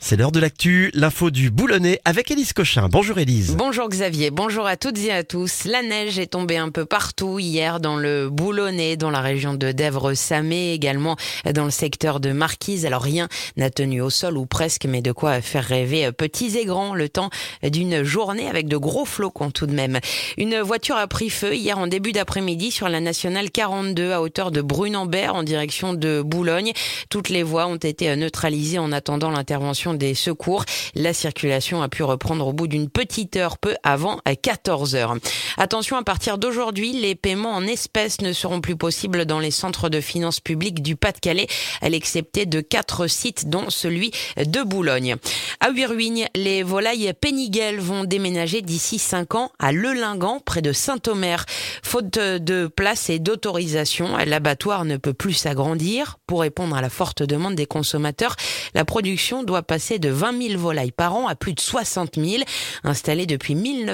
C'est l'heure de l'actu, l'info du Boulonnais avec Élise Cochin. Bonjour Élise. Bonjour Xavier, bonjour à toutes et à tous. La neige est tombée un peu partout hier dans le Boulonnais, dans la région de Dèvres-Samé, également dans le secteur de Marquise. Alors rien n'a tenu au sol ou presque, mais de quoi faire rêver petits et grands le temps d'une journée avec de gros flocons tout de même. Une voiture a pris feu hier en début d'après-midi sur la nationale 42 à hauteur de Brunambert en direction de Boulogne. Toutes les voies ont été neutralisées en attendant l'intervention des secours. La circulation a pu reprendre au bout d'une petite heure, peu avant 14 heures. Attention, à partir d'aujourd'hui, les paiements en espèces ne seront plus possibles dans les centres de finances publiques du Pas-de-Calais, à l'excepté de 4 sites, dont celui de Boulogne. À Huiruigne, les volailles Péniguel vont déménager d'ici 5 ans à Lelingan, près de Saint-Omer. Faute de place et d'autorisation, l'abattoir ne peut plus s'agrandir. Pour répondre à la forte demande des consommateurs, la production doit passer de 20 000 volailles par an à plus de 60 000. Installée depuis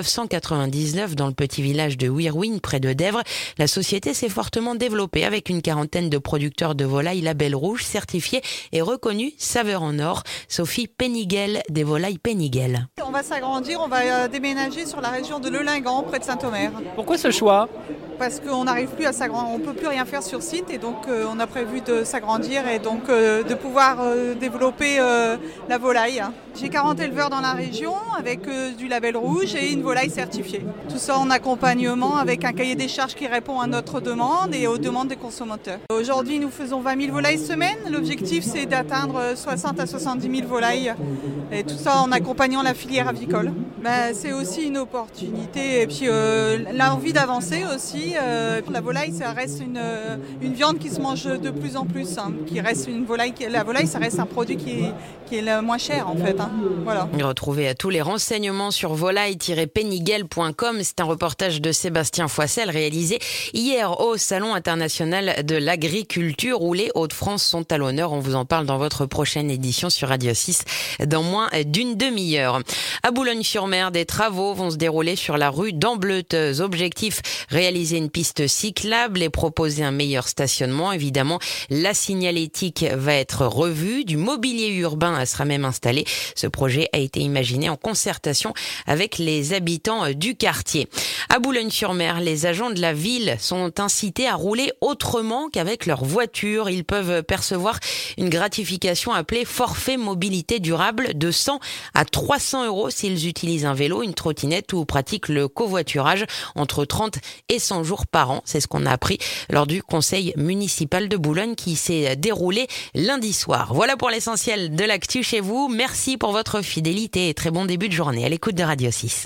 1999 dans le petit village de Huiruigne, près de Dèvres, la société s'est fortement développée avec une quarantaine de producteurs de volailles label rouge certifiés et reconnus saveur en or. Sophie Péniguel des volailles Péniguel. On va s'agrandir, on va déménager sur la région de Lelingan, près de Saint-Omer. Pourquoi ce choix ? Parce qu'on n'arrive plus à s'agrandir, on ne peut plus rien faire sur site et donc on a prévu de s'agrandir et donc de pouvoir développer la volaille. J'ai 40 éleveurs dans la région avec du label rouge et une volaille certifiée. Tout ça en accompagnement avec un cahier des charges qui répond à notre demande et aux demandes des consommateurs. Aujourd'hui, nous faisons 20 000 volailles semaine. L'objectif, c'est d'atteindre 60 à 70 000 volailles et tout ça en accompagnant la filière avicole. C'est aussi une opportunité et puis l'envie d'avancer aussi. La volaille, ça reste une viande qui se mange de plus en plus, qui reste une volaille. La volaille, ça reste un produit qui est le moins cher en fait. Voilà. Retrouvez tous les renseignements sur volaille-péniguel.com. C'est un reportage de Sébastien Foissel réalisé hier au Salon international de l'agriculture où les Hauts-de-France sont à l'honneur. On vous en parle dans votre prochaine édition sur Radio 6 dans moins d'une demi-heure. À Boulogne-sur-Mer, des travaux vont se dérouler sur la rue d'Ambleteuse. Objectif, réaliser une piste cyclable et proposer un meilleur stationnement. Évidemment, la signalétique va être revue. Du mobilier urbain sera même installé. Ce projet a été imaginé en concertation avec les habitants du quartier. À Boulogne-sur-Mer, les agents de la ville sont incités à rouler autrement qu'avec leur voiture. Ils peuvent percevoir une gratification appelée forfait mobilité durable de 100 à 300 € s'ils utilisent un vélo, une trottinette ou pratiquent le covoiturage entre 30 et 100 jours par an. C'est ce qu'on a appris lors du conseil municipal de Boulogne qui s'est déroulé lundi soir. Voilà pour l'essentiel de l'actu chez vous. Merci pour votre fidélité et très bon début de journée à l'écoute de Radio 6.